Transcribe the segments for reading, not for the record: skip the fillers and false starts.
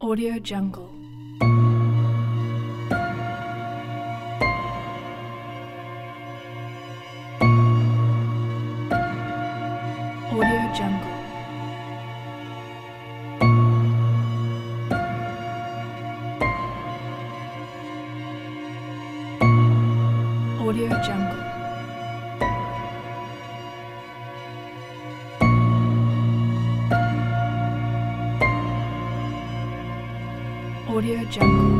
Audio Jungle. Audio Jungle. Audio Jungle. Audio Jungle.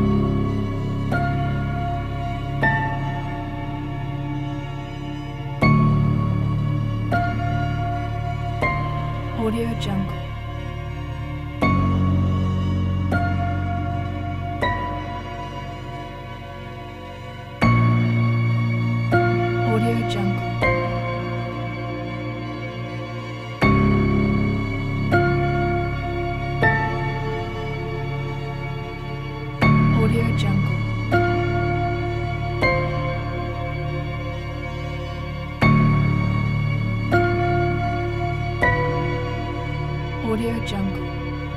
Audio Jungle. Audio Jungle. Audio Jungle. Audio Jungle.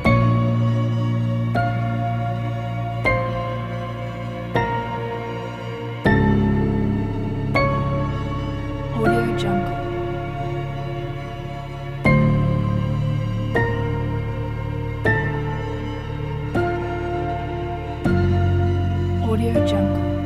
Audio Jungle. Audio Jungle.